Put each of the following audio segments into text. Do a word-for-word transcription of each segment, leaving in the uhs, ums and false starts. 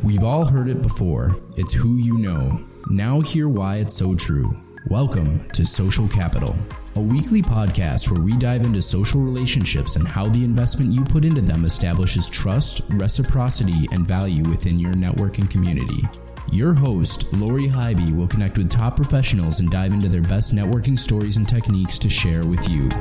We've all heard it before. It's who you know. Now hear why it's so true. Welcome to Social Capital, a weekly podcast where we dive into social relationships and how the investment you put into them establishes trust, reciprocity, and value within your networking community. Your host, Lori Hybe, will connect with top professionals and dive into their best networking stories and techniques to share with you.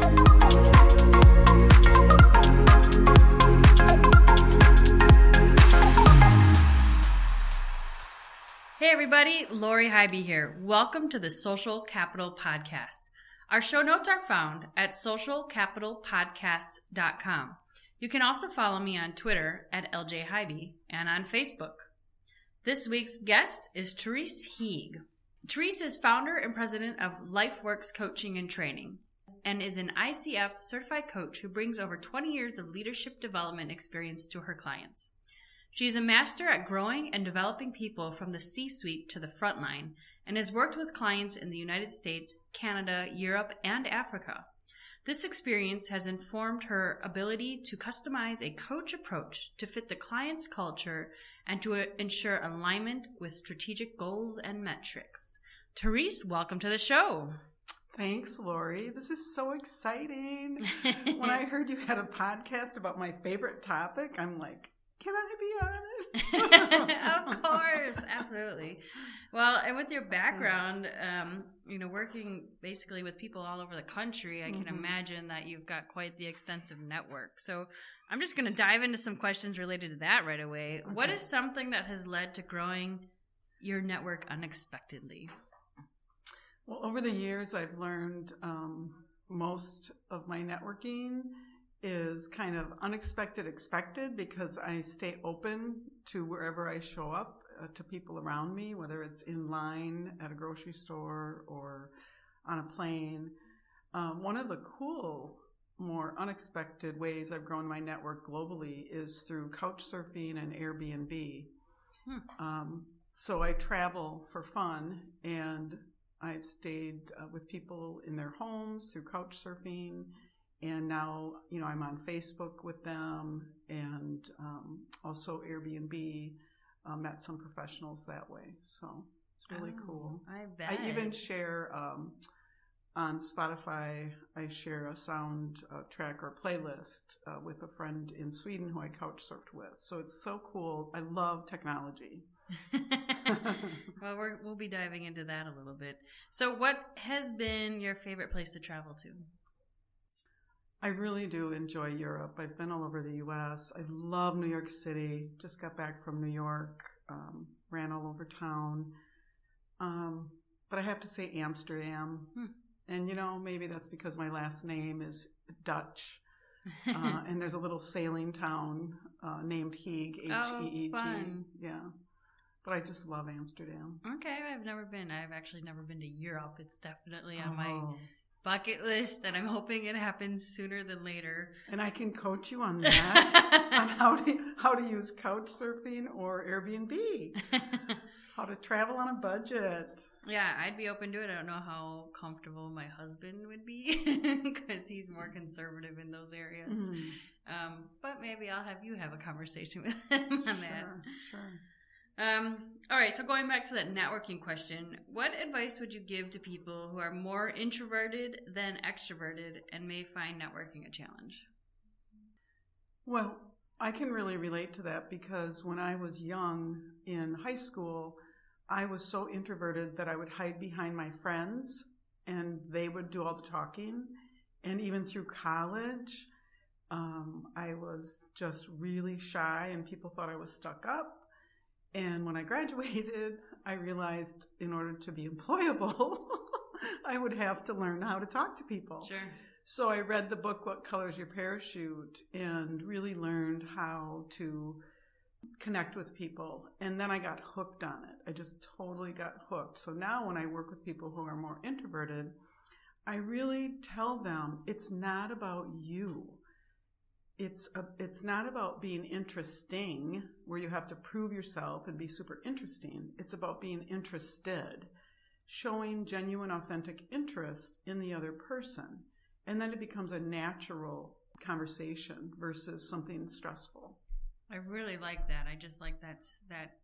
Hey everybody, Lori Hybe here. Welcome to the Social Capital Podcast. Our show notes are found at social capital podcast dot com. You can also follow me on Twitter at L J Hybe and on Facebook. This week's guest is Therese Heeg. Therese is founder and president of LifeWorks Coaching and Training and is an I C F certified coach who brings over twenty years of leadership development experience to her clients. She is a master at growing and developing people from the C-suite to the front line and has worked with clients in the United States, Canada, Europe, and Africa. This experience has informed her ability to customize a coach approach to fit the client's culture and to ensure alignment with strategic goals and metrics. Therese, welcome to the show. Thanks, Lori. This is so exciting. When I heard you had a podcast about my favorite topic, I'm like, can I be on it? Of course, absolutely. Well, and with your background, um, you know, working basically with people all over the country, I can mm-hmm. imagine that you've got quite the extensive network. So I'm just going to dive into some questions related to that right away. Okay. What is something that has led to growing your network unexpectedly? Well, over the years, I've learned um, most of my networking is kind of unexpected expected because I stay open to wherever I show up, uh, to people around me, whether it's in line at a grocery store or on a plane. Um, one of the cool, more unexpected ways I've grown my network globally is through couch surfing and Airbnb. Hmm. Um, so I travel for fun, and I've stayed uh, with people in their homes through couch surfing. And now, you know, I'm on Facebook with them, and um, also Airbnb. Uh, met some professionals that way, so it's really oh, cool. I bet. I even share um, on Spotify. I share a sound uh, track or playlist uh, with a friend in Sweden who I couch surfed with. So it's so cool. I love technology. Well, we're, we'll be diving into that a little bit. So, what has been your favorite place to travel to? I really do enjoy Europe. I've been all over the U S. I love New York City. Just got back from New York. Um, ran all over town. Um, but I have to say Amsterdam. Hmm. And, you know, maybe that's because my last name is Dutch. Uh, and there's a little sailing town uh, named Heeg, H E E G. Oh, fun. Yeah. But I just love Amsterdam. Okay, I've never been. I've actually never been to Europe. It's definitely on oh. my bucket list, and I'm hoping it happens sooner than later. And I can coach you on that, on how to how to use couch surfing or Airbnb, how to travel on a budget. Yeah, I'd be open to it. I don't know how comfortable my husband would be because he's more conservative in those areas. Mm-hmm. Um, but maybe I'll have you have a conversation with him on sure, that. Sure. Um, all right, so going back to that networking question, what advice would you give to people who are more introverted than extroverted and may find networking a challenge? Well, I can really relate to that because when I was young in high school, I was so introverted that I would hide behind my friends and they would do all the talking. And even through college, um, I was just really shy and people thought I was stuck up. And when I graduated, I realized in order to be employable, I would have to learn how to talk to people. Sure. So I read the book, What Color's Your Parachute, and really learned how to connect with people. And then I got hooked on it. I just totally got hooked. So now when I work with people who are more introverted, I really tell them it's not about you. It's a, it's not about being interesting, where you have to prove yourself and be super interesting. It's about being interested, showing genuine, authentic interest in the other person. And then it becomes a natural conversation versus something stressful. I really like that. I just like that, that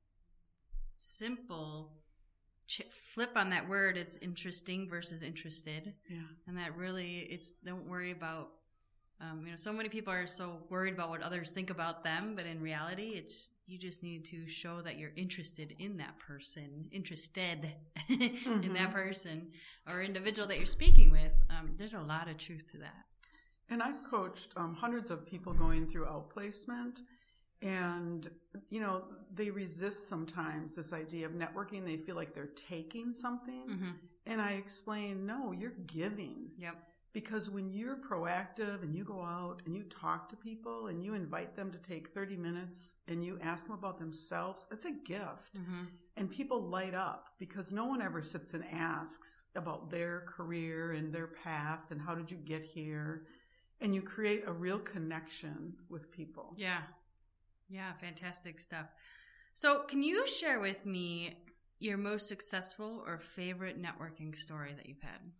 simple ch- flip on that word. It's interesting versus interested. Yeah. And that really, it's, don't worry about, um, you know, so many people are so worried about what others think about them, but in reality, it's, you just need to show that you're interested in that person, interested mm-hmm. in that person or individual that you're speaking with. Um, there's a lot of truth to that. And I've coached um, hundreds of people going through outplacement. And, you know, they resist sometimes this idea of networking. They feel like they're taking something. Mm-hmm. And I explain, no, you're giving. Yep. Because when you're proactive and you go out and you talk to people and you invite them to take thirty minutes and you ask them about themselves, that's a gift. Mm-hmm. And people light up because no one ever sits and asks about their career and their past and how did you get here. And you create a real connection with people. Yeah. Yeah, fantastic stuff. So can you share with me your most successful or favorite networking story that you've had?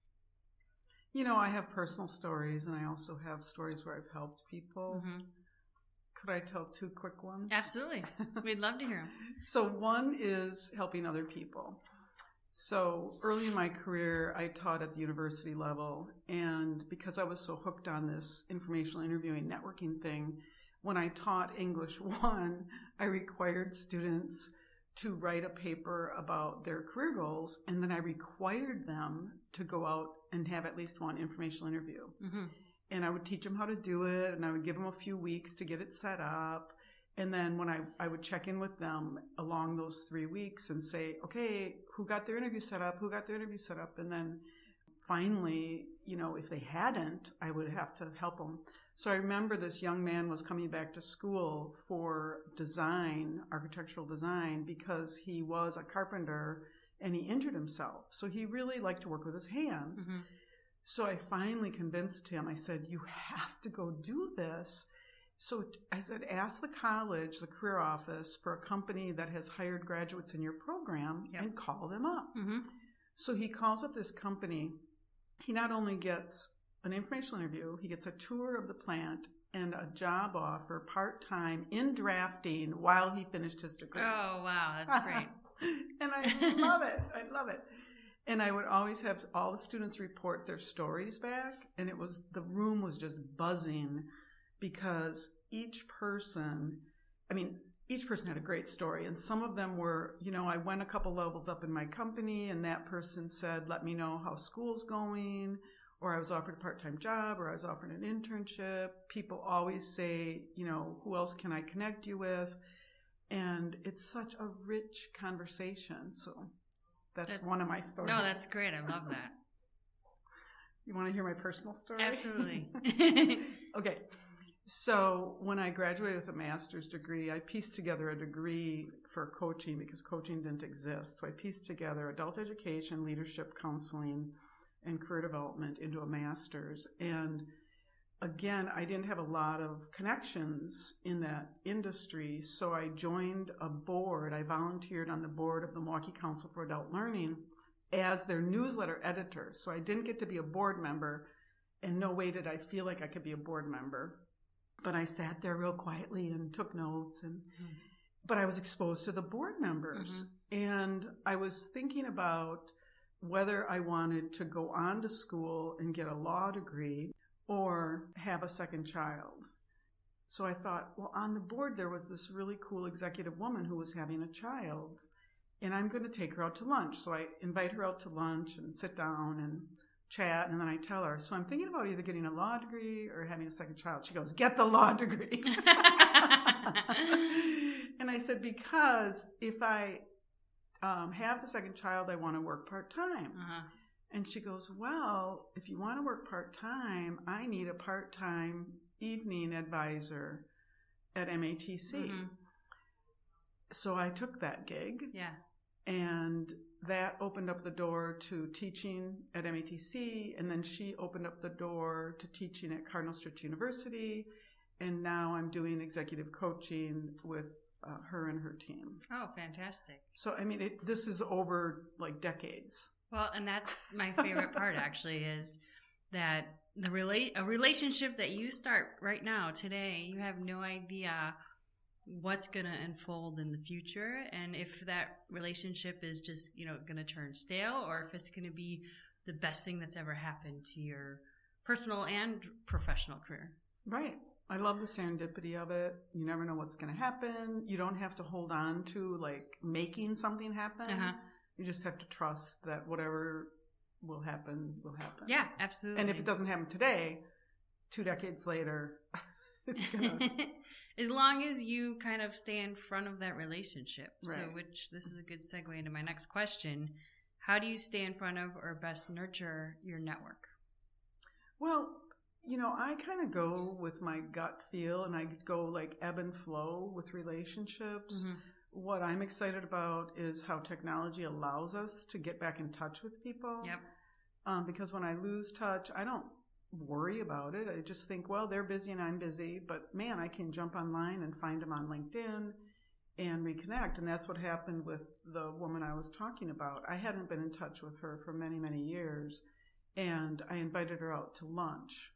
You know, I have personal stories, and I also have stories where I've helped people. Mm-hmm. Could I tell two quick ones? Absolutely. We'd love to hear them. So one is helping other people. So early in my career, I taught at the university level, and because I was so hooked on this informational interviewing networking thing, when I taught English one, I required students to write a paper about their career goals, and then I required them to go out and have at least one informational interview. Mm-hmm. And I would teach them how to do it, and I would give them a few weeks to get it set up. And then when I, I would check in with them along those three weeks and say, okay, who got their interview set up? Who got their interview set up? And then finally, you know, if they hadn't, I would have to help them. So I remember this young man was coming back to school for design, architectural design, because he was a carpenter and he injured himself. So he really liked to work with his hands. Mm-hmm. So I finally convinced him. I said, you have to go do this. So I said, ask the college, the career office, for a company that has hired graduates in your program yep. and call them up. Mm-hmm. So he calls up this company. He not only gets an informational interview, he gets a tour of the plant and a job offer part-time in drafting while he finished his degree. Oh, wow. That's great. And I love it. I love it. And I would always have all the students report their stories back, and it was, the room was just buzzing because each person, I mean, each person had a great story. And some of them were, you know, I went a couple levels up in my company, and that person said, let me know how school's going, or I was offered a part-time job, or I was offered an internship. People always say, you know, who else can I connect you with? And it's such a rich conversation. So that's that, one of my stories. No, that's great. I love that. You want to hear my personal story? Absolutely. Okay. So when I graduated with a master's degree, I pieced together a degree for coaching because coaching didn't exist. So I pieced together adult education, leadership, counseling, and career development into a master's. And again, I didn't have a lot of connections in that industry, so I joined a board. I volunteered on the board of the Milwaukee Council for Adult Learning as their newsletter editor. So I didn't get to be a board member, and no way did I feel like I could be a board member. But I sat there real quietly and took notes, and mm-hmm. but I was exposed to the board members. Mm-hmm. And I was thinking about whether I wanted to go on to school and get a law degree or have a second child. So I thought, well, on the board there was this really cool executive woman who was having a child, and I'm going to take her out to lunch. So I invite her out to lunch and sit down and chat, and then I tell her, so I'm thinking about either getting a law degree or having a second child. She goes, get the law degree. And I said, because if I um, have the second child, I want to work part-time. Uh-huh. And she goes, well, if you want to work part-time, I need a part-time evening advisor at M A T C. Mm-hmm. So I took that gig. Yeah. And that opened up the door to teaching at M A T C, and then she opened up the door to teaching at Cardinal Stritch University, and now I'm doing executive coaching with uh, her and her team. Oh, fantastic. So, I mean, it, this is over, like, decades. Well, and that's my favorite part, actually, is that the rela- a relationship that you start right now, today, you have no idea what's going to unfold in the future, and if that relationship is just, you know, going to turn stale, or if it's going to be the best thing that's ever happened to your personal and professional career. Right. I love the serendipity of it. You never know what's going to happen. You don't have to hold on to like making something happen. Uh-huh. You just have to trust that whatever will happen will happen. Yeah, absolutely. And if it doesn't happen today, two decades later, it's gonna. As long as you kind of stay in front of that relationship. Right. So, which this is a good segue into my next question. How do you stay in front of or best nurture your network? Well, you know, I kind of go with my gut feel, and I go like ebb and flow with relationships. Mm-hmm. What I'm excited about is how technology allows us to get back in touch with people. Yep. Um, because when I lose touch, I don't worry about it. I just think, well, they're busy and I'm busy, but man, I can jump online and find them on LinkedIn and reconnect. And that's what happened with the woman I was talking about. I hadn't been in touch with her for many, many years, and I invited her out to lunch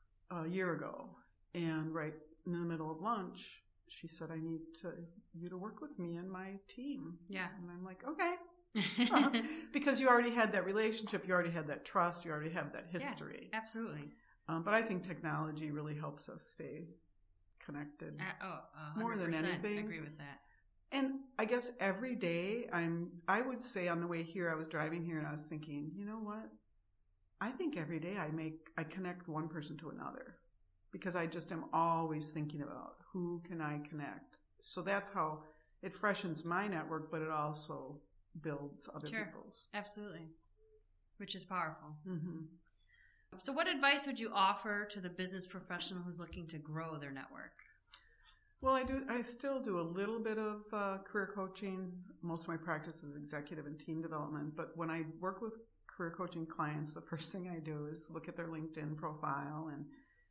a year ago. And right in the middle of lunch, she said, I need to, you to work with me and my team. Yeah. And I'm like, okay. uh, because you already had that relationship, you already had that trust, you already have that history. Yeah, absolutely. Um, but I think technology really helps us stay connected. Uh, oh, one hundred percent more than anything. I agree with that. And I guess every day I'm, I would say on the way here, I was driving here and I was thinking, you know what? I think every day I make, I connect one person to another, because I just am always thinking about who can I connect. So that's how it freshens my network, but it also builds other sure. people's. Absolutely. Which is powerful. Mm-hmm. So what advice would you offer to the business professional who's looking to grow their network? Well, I do. I still do a little bit of uh, career coaching. Most of my practice is executive and team development. But when I work with career coaching clients, the first thing I do is look at their LinkedIn profile and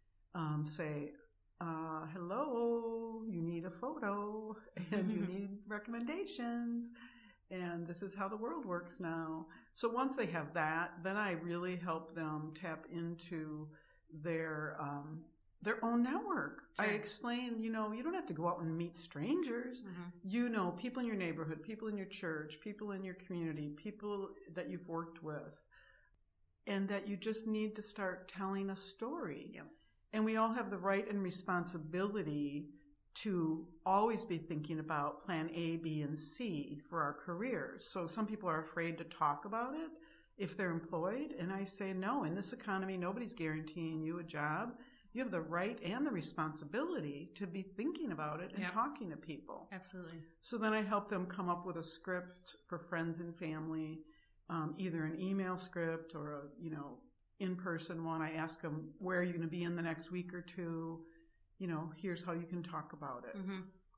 um, say, uh, hello, you need a photo and you need recommendations. And this is how the world works now. So once they have that, then I really help them tap into their um, their own network. Sure. I explain, you know, you don't have to go out and meet strangers. Mm-hmm. You know, people in your neighborhood, people in your church, people in your community, people that you've worked with, and that you just need to start telling a story. Yep. And we all have the right and responsibility to always be thinking about plan A, B, and C for our careers. So some people are afraid to talk about it if they're employed. And I say, no, in this economy, nobody's guaranteeing you a job. You have the right and the responsibility to be thinking about it and yep. talking to people. Absolutely. So then I help them come up with a script for friends and family, um, either an email script or a, you know, in-person one. I ask them, where are you going to be in the next week or two? You know, here's how you can talk about it. Mm-hmm.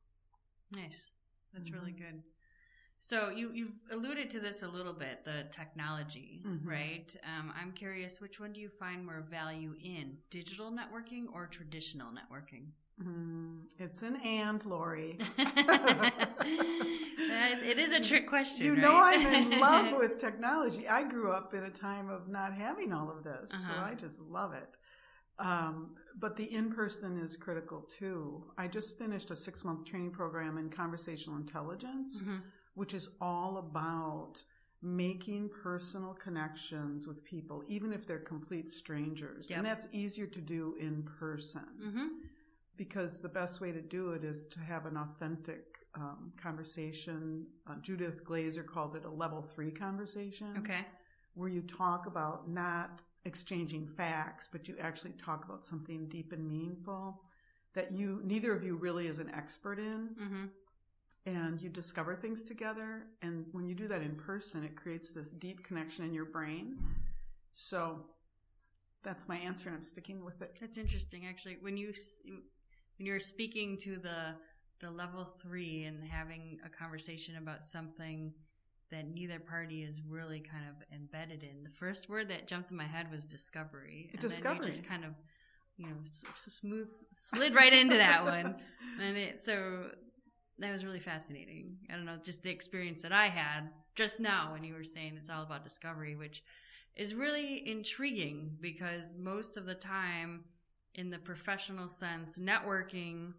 Nice. That's mm-hmm. really good. So you, you've alluded to this a little bit, the technology, mm-hmm. right? Um, I'm curious, which one do you find more value in, digital networking or traditional networking? Mm, it's an and, Lori. It is a trick question, You right? know I'm in love with technology. I grew up in a time of not having all of this, uh-huh. so I just love it. Um, but the in-person is critical, too. I just finished a six-month training program in conversational intelligence, mm-hmm. which is all about making personal connections with people, even if they're complete strangers. Yep. And that's easier to do in person. Mm-hmm. Because the best way to do it is to have an authentic um, conversation. Uh, Judith Glaser calls it a level three conversation. Okay. Where you talk about not exchanging facts, but you actually talk about something deep and meaningful that you neither of you really is an expert in. Mm-hmm. And you discover things together. And when you do that in person, it creates this deep connection in your brain. So that's my answer, and I'm sticking with it. That's interesting, actually. When you when you're speaking to the the level three and having a conversation about something that neither party is really kind of embedded in, the first word that jumped in my head was discovery. And discovery. Then you just kind of, you know, smooth slid right into that one, and it so. That was really fascinating. I don't know, just the experience that I had just now when you were saying it's all about discovery, which is really intriguing because most of the time in the professional sense, networking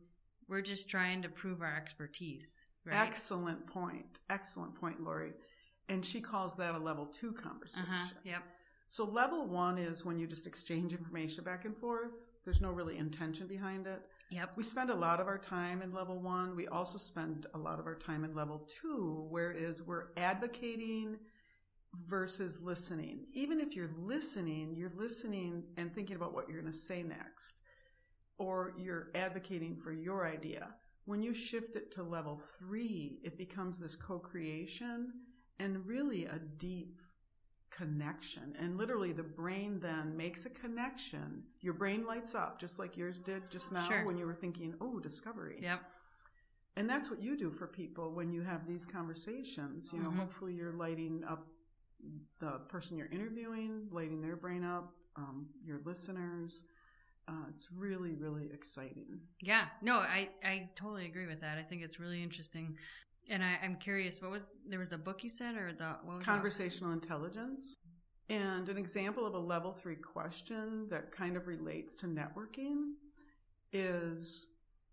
We're just trying to prove our expertise, right? Excellent point. Excellent point, Lori. And she calls that a level two conversation. Uh-huh. Yep. So level one is when you just exchange information back and forth. There's no really intention behind it. Yep. We spend a lot of our time in level one. We also spend a lot of our time in level two, whereas we're advocating versus listening. Even if you're listening, you're listening and thinking about what you're going to say next, or you're advocating for your idea. When you shift it to level three, it becomes this co-creation and really a deep connection. And literally the brain then makes a connection. Your brain lights up just like yours did just now Sure. when you were thinking, oh, discovery. Yep. And that's what you do for people when you have these conversations. You know, Mm-hmm. hopefully you're lighting up the person you're interviewing, lighting their brain up, um, your listeners. Uh, it's really, really exciting. Yeah. No, I, I totally agree with that. I think it's really interesting. And I, I'm curious, what was, there was a book you said, or the, what was Conversational intelligence. And an example of a level three question that kind of relates to networking is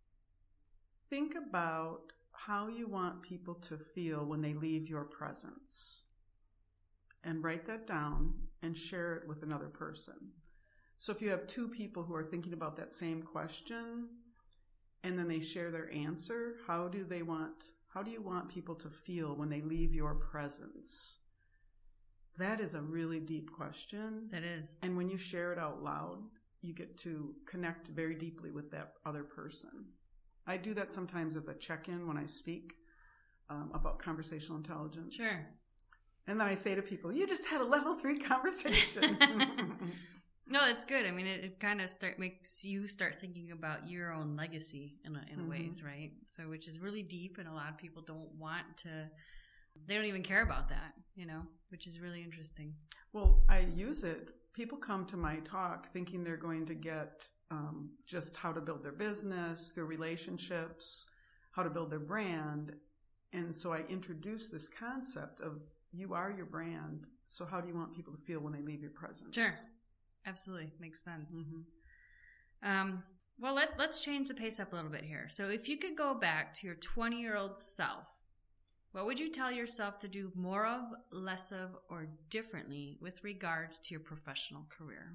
think about how you want people to feel when they leave your presence. And write that down and share it with another person. So if you have two people who are thinking about that same question and then they share their answer, how do they want, how do you want people to feel when they leave your presence? That is a really deep question. That is. And when you share it out loud, you get to connect very deeply with that other person. I do that sometimes as a check-in when I speak um, about conversational intelligence. Sure. And then I say to people, you just had a level three conversation. No, that's good. I mean, it, it kind of start makes you start thinking about your own legacy in a, in Mm-hmm. ways, right? So, which is really deep, and a lot of people don't want to. They don't even care about that, you know, which is really interesting. Well, I use it. People come to my talk thinking they're going to get um, just how to build their business, their relationships, how to build their brand. And so I introduce this concept of you are your brand. So how do you want people to feel when they leave your presence? Sure. Absolutely. Makes sense. Mm-hmm. Um, well, let, let's change the pace up a little bit here. So if you could go back to your twenty-year-old self, what would you tell yourself to do more of, less of, or differently with regards to your professional career?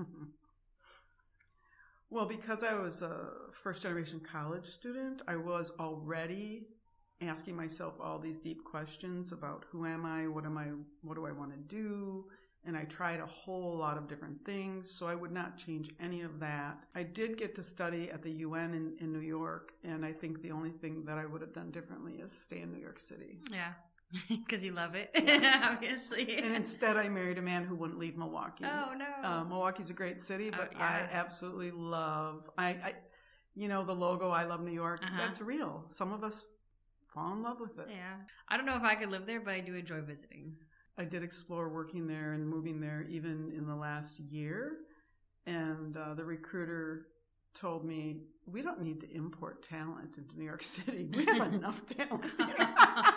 Well, because I was a first-generation college student, I was already asking myself all these deep questions about who am I, what am I, what do I want to do, and I tried a whole lot of different things, so I would not change any of that. I did get to study at the U N in, in New York, and I think the only thing that I would have done differently is stay in New York City. Yeah, because you love it, Yeah. obviously. And instead I married a man who wouldn't leave Milwaukee. Oh, no. Um, Milwaukee's a great city, but Oh, yeah. I absolutely love, I, I, you know, the logo, I love New York, Uh-huh. that's real. Some of us fall in love with it. Yeah. I don't know if I could live there, but I do enjoy visiting. I did explore working there and moving there even in the last year. And uh, the recruiter told me, we don't need to import talent into New York City. We have enough talent here.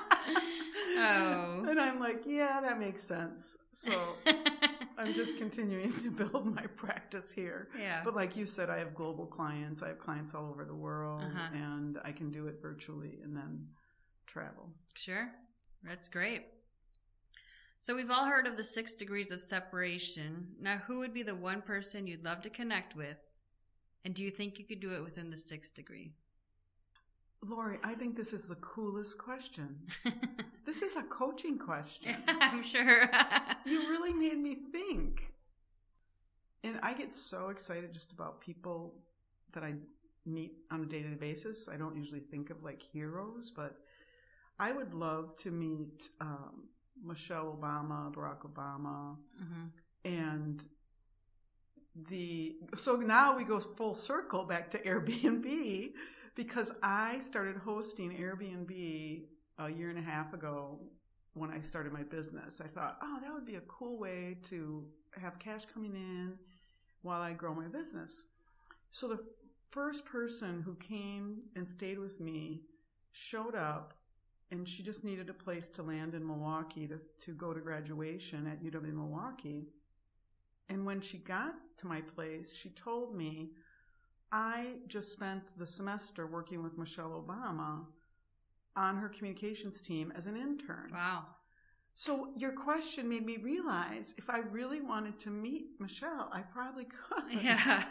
Oh. And I'm like, yeah, that makes sense. So I'm just continuing to build my practice here. Yeah. But like you said, I have global clients. I have clients all over the world, Uh-huh. and I can do it virtually and then travel. Sure. That's great. So we've all heard of the six degrees of separation. Now, who would be the one person you'd love to connect with? And do you think you could do it within the sixth degree? Lori, I think this is the coolest question. This is a coaching question. I'm sure. You really made me think. And I get so excited just about people that I meet on a day-to-day basis. I don't usually think of like heroes, but I would love to meet um, Michelle Obama, Barack Obama, Mm-hmm. and the so now we go full circle back to Airbnb, because I started hosting Airbnb a year and a half ago when I started my business. I thought, oh, that would be a cool way to have cash coming in while I grow my business. So the f- first person who came and stayed with me showed up, and she just needed a place to land in Milwaukee to, to go to graduation at U W Milwaukee. And when she got to my place, she told me, I just spent the semester working with Michelle Obama on her communications team as an intern. Wow. So your question made me realize if I really wanted to meet Michelle, I probably could. Yeah.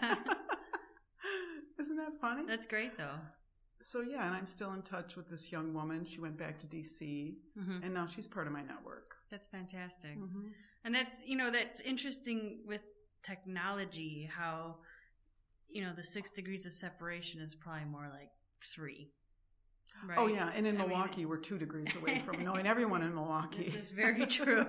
Isn't that funny? That's great, though. So, yeah, and I'm still in touch with this young woman. She went back to D C, mm-hmm. and now she's part of my network. That's fantastic. Mm-hmm. And that's, you know, that's interesting with technology, how, you know, the six degrees of separation is probably more like three. Right? Oh, yeah. And in I Milwaukee, mean, we're two degrees away from knowing everyone in Milwaukee. This is very true.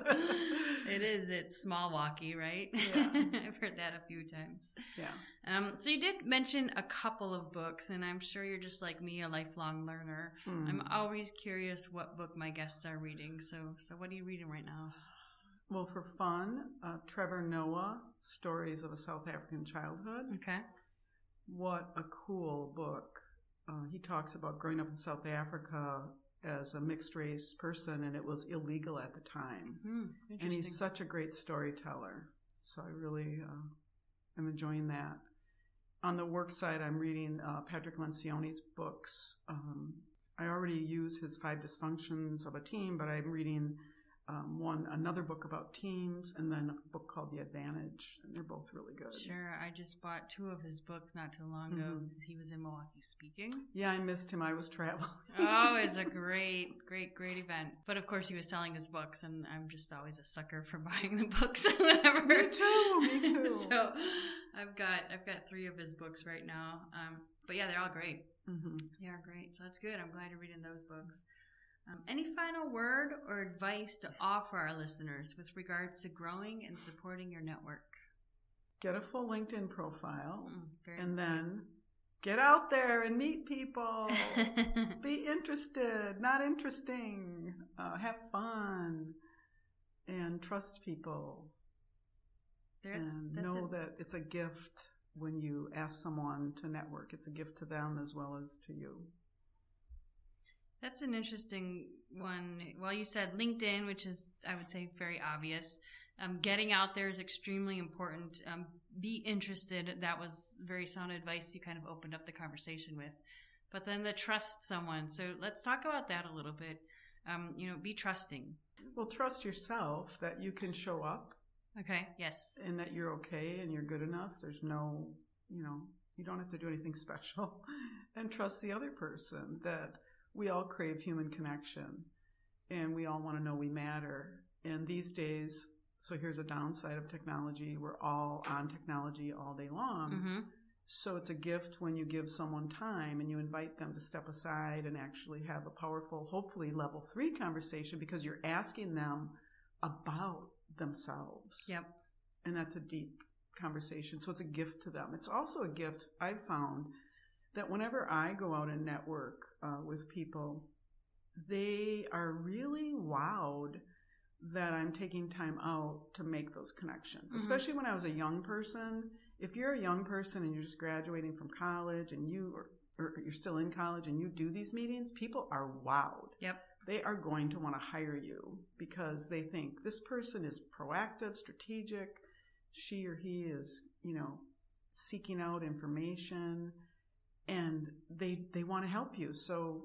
It is. It's Smallwaukee, right? Yeah. I've heard that a few times. Yeah. Um, so you did mention a couple of books, and I'm sure you're just like me, a lifelong learner. Mm. I'm always curious what book my guests are reading. So, so what are you reading right now? Well, for fun, uh, Trevor Noah, Stories of a South African Childhood. Okay. What a cool book. Uh, he talks about growing up in South Africa as a mixed race person, and it was illegal at the time. Mm, and he's such a great storyteller. So I really uh, am enjoying that. On the work side, I'm reading uh, Patrick Lencioni's books. Um, I already use his Five Dysfunctions of a Team, but I'm reading Um, one another book about teams, and then a book called The Advantage, and they're both really good. Sure, I just bought two of his books not too long ago. Mm-hmm. He was in Milwaukee speaking. Yeah, I missed him. I was traveling. Oh, it's a great, great, great event. But of course, he was selling his books, and I'm just always a sucker for buying the books. Whenever. Me too. Me too. So I've got I've got three of his books right now. Um, but yeah, they're all great. Mm-hmm. They are great. So that's good. I'm glad you're reading those books. Um, any final word or advice to offer our listeners with regards to growing and supporting your network? Get a full LinkedIn profile, mm, and then get out there and meet people. Be interested, not interesting. Uh, have fun, and trust people. That's, and that's know it. that it's a gift when you ask someone to network. It's a gift to them as well as to you. That's an interesting one. Well, you said LinkedIn, which is, I would say, very obvious. Um, getting out there is extremely important. Um, be interested. That was very sound advice you kind of opened up the conversation with. But then the trust someone. So let's talk about that a little bit. Um, you know, be trusting. Well, trust yourself that you can show up. Okay, yes. And that you're okay and you're good enough. There's no, you know, you don't have to do anything special. And trust the other person that we all crave human connection, and we all want to know we matter. And these days, so here's a downside of technology, we're all on technology all day long. Mm-hmm. So it's a gift when you give someone time and you invite them to step aside and actually have a powerful, hopefully level three conversation, because you're asking them about themselves. Yep. And that's a deep conversation. So it's a gift to them. It's also a gift I've found that whenever I go out and network uh, with people, they are really wowed that I'm taking time out to make those connections. Mm-hmm. Especially when I was a young person. If you're a young person and you're just graduating from college and you or, or you're still in college and you do these meetings, people are wowed. Yep. They are going to want to hire you because they think this person is proactive, strategic. She or he is, you know, seeking out information. And they they want to help you. So,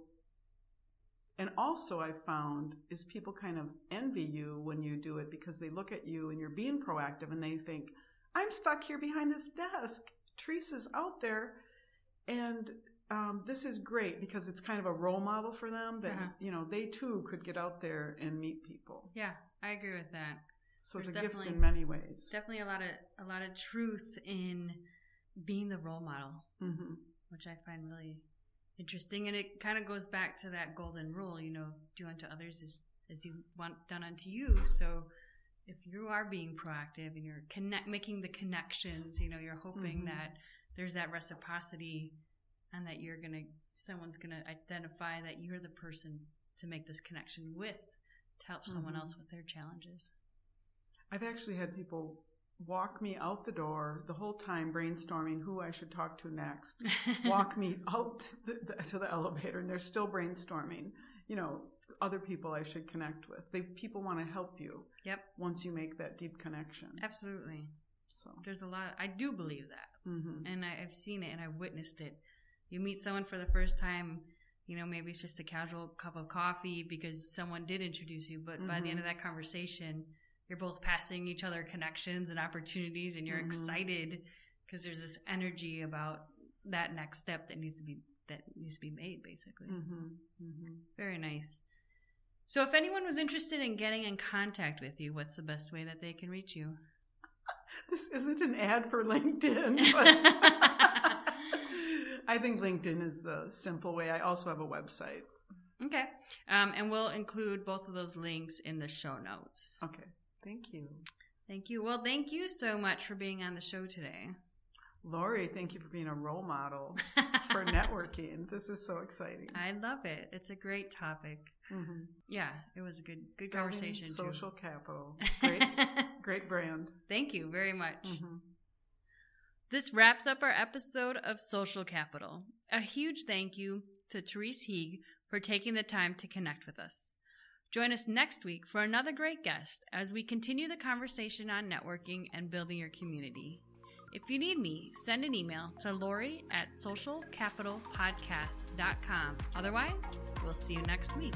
and also I found is people kind of envy you when you do it because they look at you and you're being proactive and they think, I'm stuck here behind this desk. Teresa's out there. And um, this is great because it's kind of a role model for them that, uh-huh. you know, they too could get out there and meet people. Yeah, I agree with that. So There's it's a gift in many ways. Definitely a lot of, a lot of truth in being the role model. Mm-hmm. Which I find really interesting. And it kind of goes back to that golden rule, you know, do unto others as, as you want done unto you. So if you are being proactive and you're connect, making the connections, you know, you're hoping mm-hmm. that there's that reciprocity and that you're going to, someone's going to identify that you're the person to make this connection with, to help mm-hmm. someone else with their challenges. I've actually had people walk me out the door the whole time brainstorming who I should talk to next. Walk me out the, the, to the elevator, and they're still brainstorming, you know, other people I should connect with. They people want to help you. Yep. Once you make that deep connection. Absolutely. So there's a lot. I do believe that Mm-hmm. And I, I've seen it and I've witnessed it. You meet someone for the first time, you know, maybe it's just a casual cup of coffee because someone did introduce you. But mm-hmm. by the end of that conversation, you're both passing each other connections and opportunities, and you're mm-hmm. excited because there's this energy about that next step that needs to be that needs to be made, basically. Mm-hmm. Mm-hmm. Very nice. So if anyone was interested in getting in contact with you, what's the best way that they can reach you? This isn't an ad for LinkedIn, but I think LinkedIn is the simple way. I also have a website. Okay. Um, and we'll include both of those links in the show notes. Okay. Thank you. Thank you. Well, thank you so much for being on the show today. Lori, thank you for being a role model for networking. This is so exciting. I love it. It's a great topic. Mm-hmm. Yeah, it was a good good Building conversation. Social too. Capital. Great, great brand. Thank you very much. Mm-hmm. This wraps up our episode of Social Capital. A huge thank you to Therese Heeg for taking the time to connect with us. Join us next week for another great guest as we continue the conversation on networking and building your community. If you need me, send an email to Lori at social capital podcast dot com. Otherwise, we'll see you next week.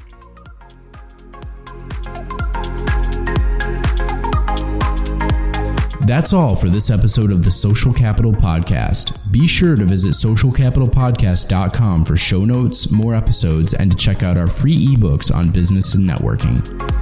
That's all for this episode of the Social Capital Podcast. Be sure to visit social capital podcast dot com for show notes, more episodes, and to check out our free ebooks on business and networking.